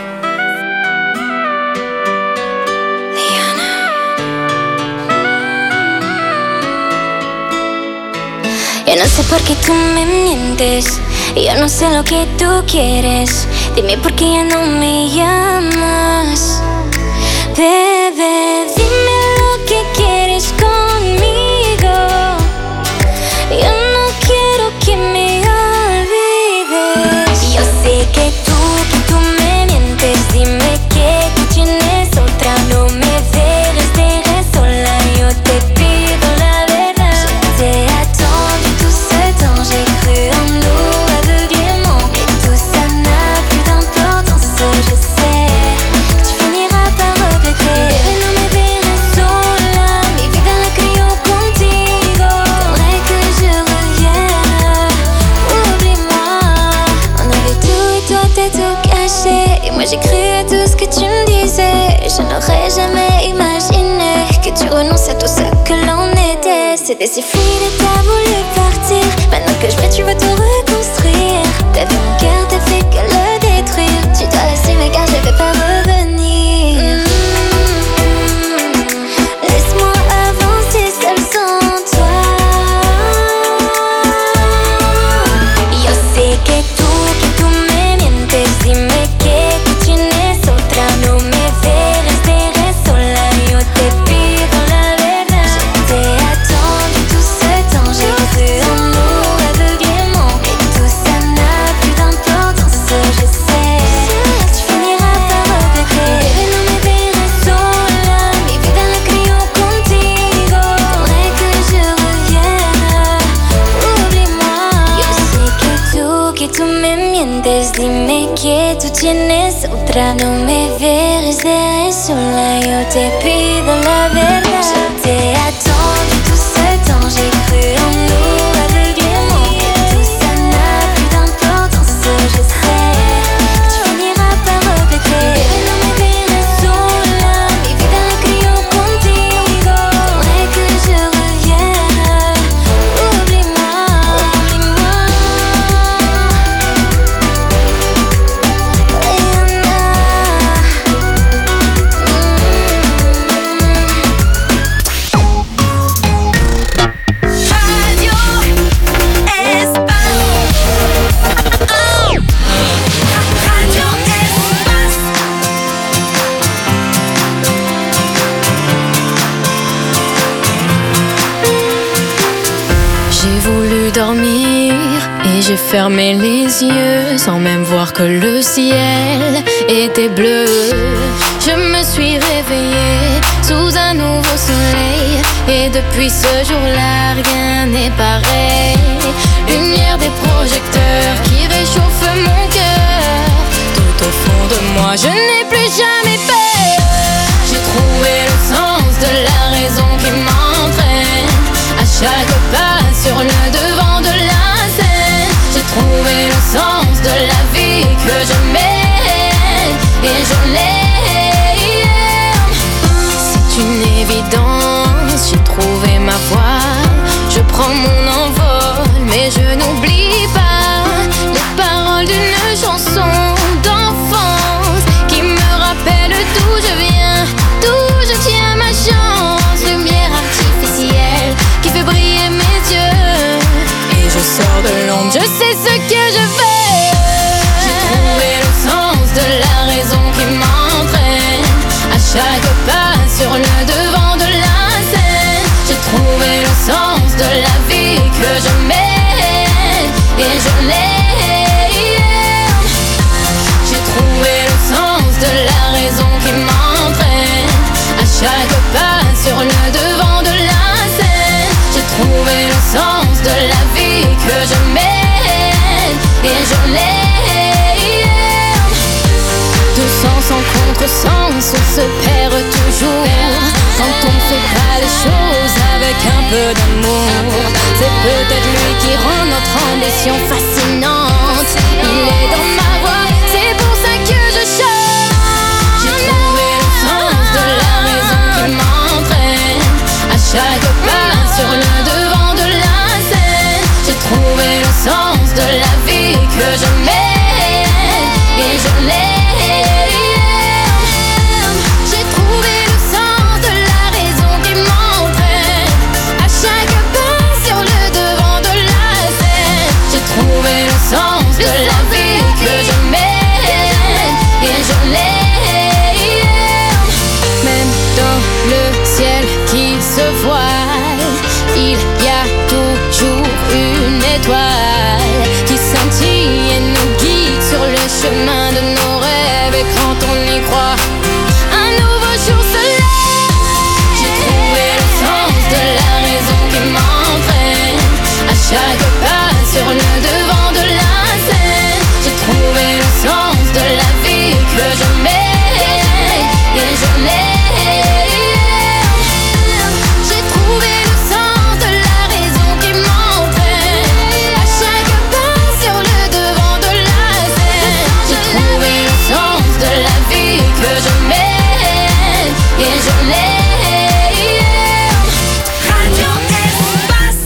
Yo no sé por qué tú me mientes, yo no sé lo que tú quieres. Dime por qué ya no me llamas. Bebé, dime lo que quieres conmigo. Yo no quiero que me olvides. Yo sé que tú, que tú me mientes. Dime que tú tienes otra. No me dejes, dejes sola. Yo te pido la verdad. Je t'ai attendu tout ce temps. J'ai cru en nous aveuglément. Mais tout ça n'a plus d'importance. Je sais que tu finiras par regretter. No me dejes sola. Mi vida la creo contigo. T'aimerais que je revienne. Oublie-moi. On avait tout et toi t'es tout caché. Et moi j'ai cru à tout ce que tu me disais. Je n'aurais jamais imaginé que tu renonces à tout ce que l'on était. C'était si fluide et t'as voulu partir. Maintenant que je vais, tu veux tout reconstruire. T'as vu mon cœur, t'as fait que le détruire. Tu dois l'assumer car je vais pas revenir. Mmh. Laisse-moi avancer seul sans toi. Yo sé que tú, que tú me mientes. Dime que tú tienes otra. No me dejes, dejes sola. Yo te pido la verdad. Je t'ai attendu tout ce temps. J'ai cru en nous aveuglément. Mais tout ça n'a plus d'importance. Je sais, tu finiras par regretter. No me dejes sola. Mi vida la creo contigo. T'aimerais que je revienne. Oublie-moi. Yo sé que tú, que tú me mientes. Dime que tú tienes otra. No me dejes, dejes sola. Yo te pido la verdad. Je t'ai attendu tout ce temps. J'ai cru en nous aveuglément. Tout ça n'a plus d'importance. Je sais que tu finiras par regretter. No me dejes sola. Mi vida la creo contigo. T'aimerais que je revienne. Oublie-moi, oublie-moi. J'ai voulu dormir et j'ai fermé les yeux sans même voir que le ciel était bleu. Je me suis réveillée sous un nouveau soleil et depuis ce jour-là rien n'est pareil. Lumière des projecteurs qui réchauffe mon cœur. Tout au fond de moi je n'ai plus jamais peur. J'ai trouvé le sens de la raison qui m'entraîne à chaque pas sur le devant de la scène. J'ai trouvé le sens de la vie que je mène et je l'aime. C'est une évidence, j'ai trouvé ma voie. Je prends mon envol, mais je n'oublie pas les paroles d'une chanson d'enfance qui me rappelle d'où je viens, d'où je tiens ma chance. Lumière artificielle qui fait briller mes yeux, et je sors de l'ombre, je sais ce que je veux. J'ai trouvé le sens de la raison qui m'entraîne à chaque pas sur le devant de la scène. J'ai trouvé le sens de la vie que je mène et je l'aime. J'ai trouvé le sens de la raison qui m'entraîne à chaque pas sur le devant de la scène. J'ai trouvé le sens de la vie que je mène et je l'aime. Deux sens en contresens, on se perd toujours quand on ne fait pas les choses avec un peu d'amour. C'est peut-être lui qui rend notre ambition fascinante. Il est dans ma voix, c'est pour ça que je chante. J'ai trouvé le sens de la raison qui m'entraîne à chaque pas sur le devant de la scène. J'ai trouvé le sens de la vie que je mène et je l'aime. J'ai trouvé le sens de la raison qui m'entraîne à chaque pas sur le devant de la scène. J'ai trouvé le sens de la vie que je mène et je l'aime. Même dans le ciel qui se voile, il y a toujours une étoile qui scintille et nous guide sur le chemin de nos rêves. Et quand on y croit, un nouveau jour se lève. J'ai trouvé le sens de la raison qui m'entraîne à chaque pas sur le devant de la scène. J'ai trouvé le sens de la vie que je mène et je l'aime. J'ai trouvé le sens de la raison qui m'entraîne à chaque pas sur le devant de la scène. J'ai trouvé le sens de la vie que je mène et je l'aime. Radio Espace.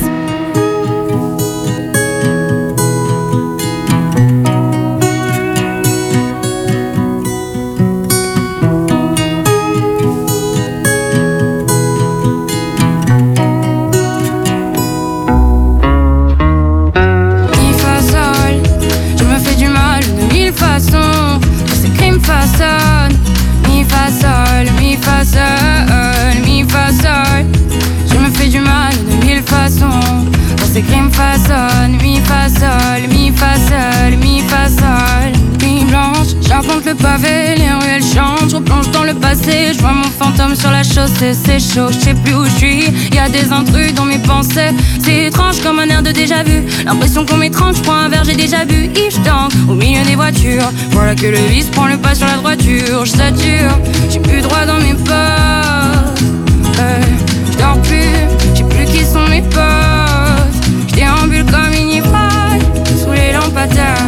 Mi fa sol, je me fais du mal de mille façons. Ces crimes façonnent. Mi fa sol, mi fa sol, mi fa sol. Je me fais du mal de mille façons. Quand ces crimes façonnent. Mi fa sol, mi fa sol, mi fa sol. Nuit blanche, j'arpente le pavé, les ruelles chantent. Je replonge dans le passé, je vois mon fantôme sur la chaussée. C'est chaud, je sais plus où je suis. Y a des intrus dans mes pensées. C'est étrange comme un air de déjà vu. L'impression qu'on m'étrange, je prends un verre, j'ai déjà bu. Et je tangue au milieu des voitures. Voilà que le vice prend le pas sur la droiture. Je sature, j'ai plus droit dans mes potes. Hey, je dors plus, j'ai plus qui sont mes potes. Je déambule comme une ivrogne sous les lampadaires.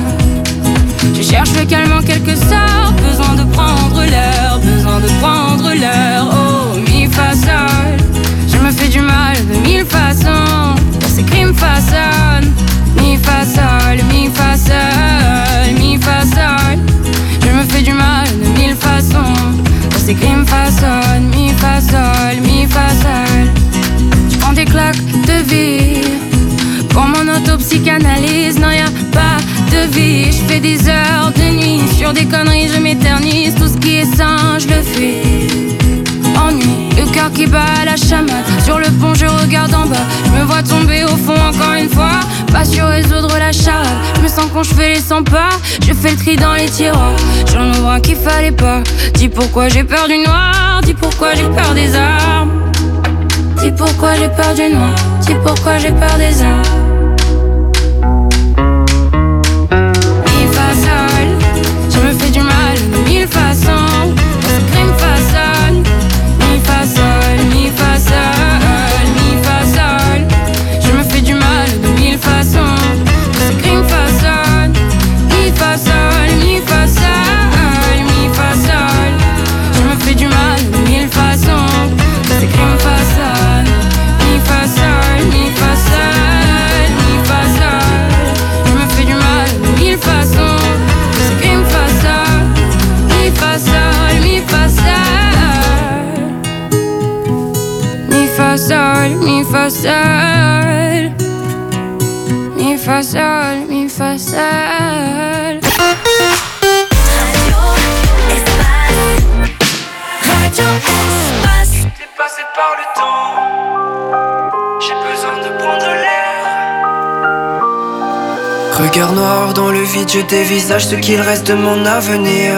Je cherche le calme en quelque sorte. Besoin de prendre l'heure, besoin de prendre l'heure. Oh, mi fa sol. Je me fais du mal de mille façons. Quand ces crimes façonnent. Mi fa sol, mi fa sol, mi fa sol. Je me fais du mal de mille façons. Quand ces crimes façonnent. Mi fa sol, mi fa sol. Je prends des claques de vie pour mon autopsychanalyse. Non, y'a pas de vie. Je fais des heures de nuit sur des conneries, je m'éternise. Tout ce qui est sain, je le fuis. Ennui, le cœur qui bat à la chamade. Sur le pont, je regarde en bas. Je me vois tomber au fond encore une fois. Pas sur résoudre la charade. Je me sens quand je fais les cent pas. Je fais le tri dans les tiroirs. J'en ouvre un qu'il fallait pas. Dis pourquoi j'ai peur du noir. Dis pourquoi j'ai peur des armes. Dis pourquoi j'ai peur du noir. Dis pourquoi j'ai peur des armes. Mi fa sol. Je me fais du mal de mille façons. Ce crime façonne. Mi fa sol, mi fa sol, mi fa sol. Je me fais du mal de mille façons. Ce crime façonne. Mi fa sol, mi fa sol. Mi fa sol, mi fa sol. Radio Espace. Dépassé par le temps, j'ai besoin de prendre l'air. Regard noir dans le vide, je dévisage ce qu'il reste de mon avenir.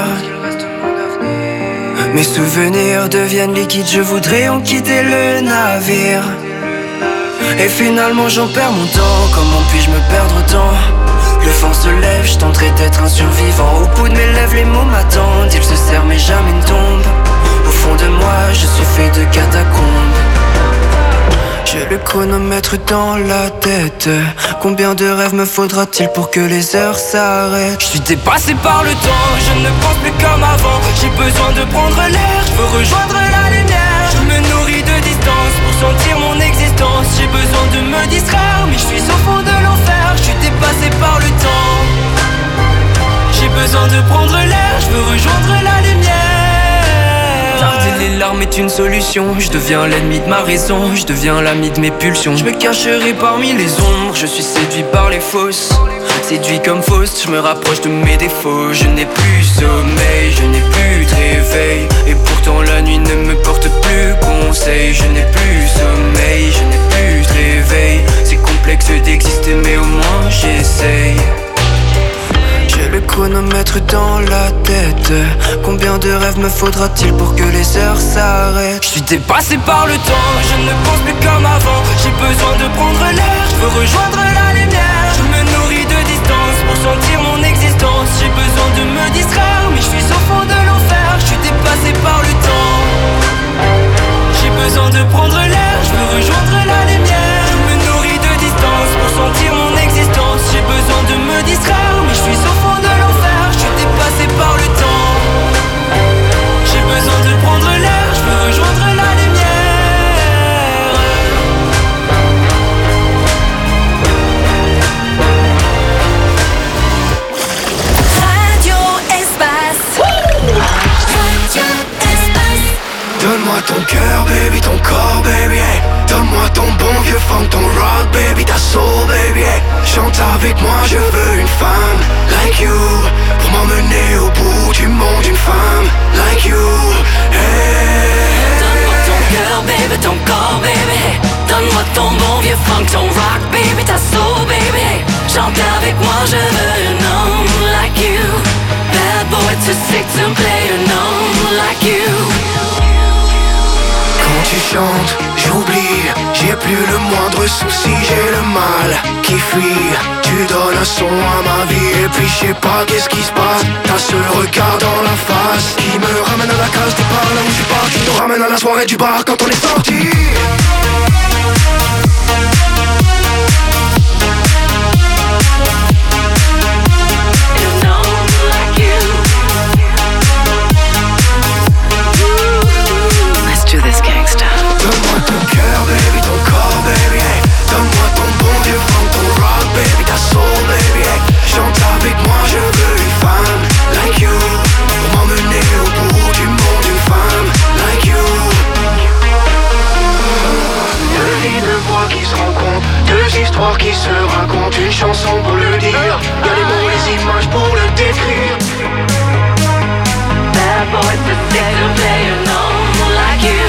Mes souvenirs deviennent liquides, je voudrais en quitter le navire. Et finalement j'en perds mon temps, comment puis-je me perdre autant? Le vent se lève, je tenterai d'être un survivant. Au bout de mes lèvres, les mots m'attendent, ils se serrent mais jamais ne tombent. Au fond de moi, je suis fait de catacombes. J'ai le chronomètre dans la tête. Combien de rêves me faudra-t-il pour que les heures s'arrêtent? Je suis dépassé par le temps, je ne pense plus comme avant. J'ai besoin de prendre l'air, je veux rejoindre la lumière. Je me nourris de distance pour sentir mon existence. J'ai besoin de me distraire, mais je suis au fond de l'enfer. Je suis dépassé par le temps. J'ai besoin de prendre l'air, je veux rejoindre la lumière. Tarder les larmes est une solution. Je deviens l'ennemi de ma raison, je deviens l'ami de mes pulsions. Je me cacherai parmi les ombres, je suis séduit par les fausses. Séduit comme fausse, je me rapproche de mes défauts. Je n'ai plus sommeil, je n'ai plus de réveil. Et pourtant la nuit ne me porte plus conseil. Je n'ai plus sommeil, je n'ai plus de réveil. C'est complexe d'exister mais au moins j'essaye. J'ai le chronomètre dans la tête. Combien de rêves me faudra-t-il pour que les heures s'arrêtent? Je suis dépassé par le temps, je ne pense plus comme avant. J'ai besoin de prendre l'air, je veux rejoindre la lumière. Je me nourris de distance pour sentir mon existence. J'ai besoin de me distraire, mais je suis au fond de l'enfer. Je suis dépassé par le temps. J'ai besoin de prendre l'air, je veux rejoindre la lumière. Je me nourris de distance pour sentir mon existence. J'ai besoin de me distraire, mais je suis au fond de l'enfer. Je suis dépassé par le temps. J'ai besoin de prendre l'air, je veux rejoindre la lumière. Radio Espace. Radio Espace. Donne-moi ton cœur, baby, ton corps, baby, hey. Donne-moi ton bon vieux funk, ton rock, baby, ta soul, baby, hey. Chante avec moi, je veux une femme like you, pour m'emmener au bout du monde, une femme like you, hey. Donne-moi ton cœur, baby, ton corps, baby, hey. Donne-moi ton bon vieux funk, ton rock, baby, ta soul, baby, hey. Chante avec moi, je veux un homme like you. Bad boy to sick to play un homme like you. Quand tu chantes, j'oublie, j'ai plus le moindre souci, j'ai le mal qui fuit. Tu donnes un son à ma vie et puis je sais pas qu'est-ce qui se passe. T'as ce regard dans la face qui me ramène à la case départ, là où je suis pas, qui nous ramène à la soirée du bar quand on est sorti. Donne-moi ton cœur, baby, ton corps, baby, hey. Donne-moi ton bon vieux funk, ton rock, baby, ta soul, baby, hey. Chante avec moi, je veux une femme like you, pour m'emmener au bout du monde, une femme like you. Deux vies, deux voix qui se rencontrent, deux histoires qui se racontent, une chanson pour le dire, y'a les mots, les images pour le décrire. Bad boy to sick to play an homme like you.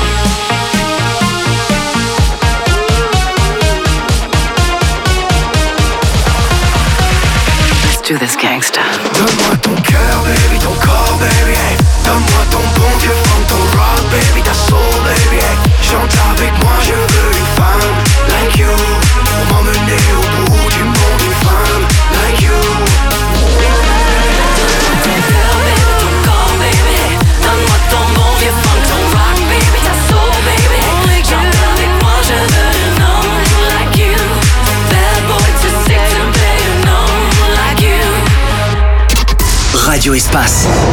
Do this gangsta. Donne-moi ton cœur, baby, ton corps, baby, hey. Donne-moi ton bon vieux funk, ton rock, baby, ta soul, baby, hey. Chante avec moi, je veux une femme like you, pour m'emmener au bout du monde, une femme like you. Ton cœur, baby, ton corps, baby, hey. Donne-moi ton bon vieux funk, ton rock, baby, ta soul, baby, hey. Chante avec moi, je veux un homme like you. Bad boy to sick to play an homme like you. Radio Espace.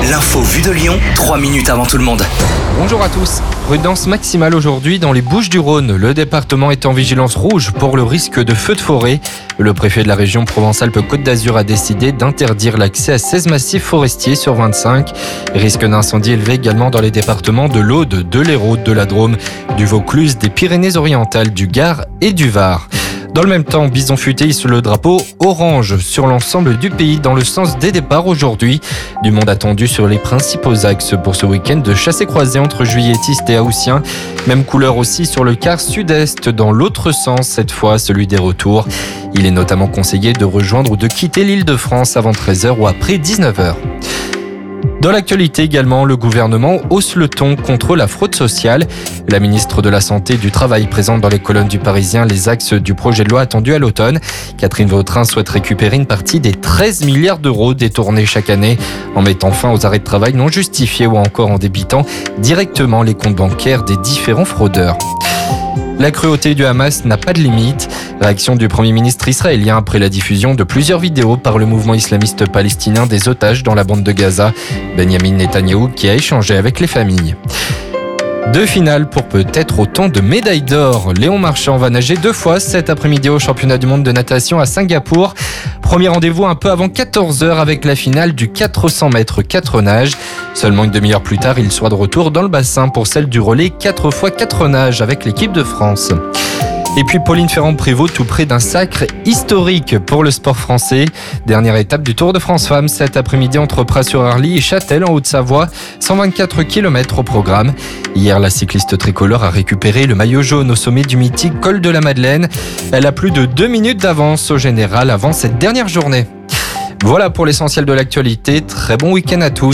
L'info vue de Lyon, trois minutes avant tout le monde. Bonjour à tous. Prudence maximale aujourd'hui dans les Bouches-du-Rhône. Le département est en vigilance rouge pour le risque de feu de forêt. Le préfet de la région Provence-Alpes-Côte d'Azur a décidé d'interdire l'accès à seize massifs forestiers sur vingt-cinq. Risque d'incendie élevé également dans les départements de l'Aude, de l'Hérault, de la Drôme, du Vaucluse, des Pyrénées-Orientales, du Gard et du Var. Dans le même temps, Bison Futé hisse le drapeau orange sur l'ensemble du pays dans le sens des départs aujourd'hui. Du monde attendu sur les principaux axes pour ce week-end de chassé-croisé entre juilletistes et haussiens. Même couleur aussi sur le quart sud-est dans l'autre sens, cette fois celui des retours. Il est notamment conseillé de rejoindre ou de quitter l'Île-de-France avant treize heures ou après dix-neuf heures. Dans l'actualité également, le gouvernement hausse le ton contre la fraude sociale. La ministre de la Santé et du Travail présente dans les colonnes du Parisien les axes du projet de loi attendu à l'automne. Catherine Vautrin souhaite récupérer une partie des treize milliards d'euros détournés chaque année en mettant fin aux arrêts de travail non justifiés ou encore en débitant directement les comptes bancaires des différents fraudeurs. La cruauté du Hamas n'a pas de limite. Réaction du Premier ministre israélien après la diffusion de plusieurs vidéos par le mouvement islamiste palestinien des otages dans la bande de Gaza. Benjamin Netanyahou qui a échangé avec les familles. Deux finales pour peut-être autant de médailles d'or. Léon Marchand va nager deux fois cet après-midi au championnat du monde de natation à Singapour. Premier rendez-vous un peu avant quatorze heures avec la finale du quatre cents mètres quatre nages. Seulement une demi-heure plus tard, il sera de retour dans le bassin pour celle du relais quatre fois quatre nages avec l'équipe de France. Et puis Pauline Ferrand-Prévot tout près d'un sacre historique pour le sport français. Dernière étape du Tour de France Femmes cet après-midi entre Pras-sur-Arly et Châtel en Haute-Savoie. cent vingt-quatre kilomètres au programme. Hier, la cycliste tricolore a récupéré le maillot jaune au sommet du mythique col de la Madeleine. Elle a plus de deux minutes d'avance au général avant cette dernière journée. Voilà pour l'essentiel de l'actualité. Très bon week-end à tous.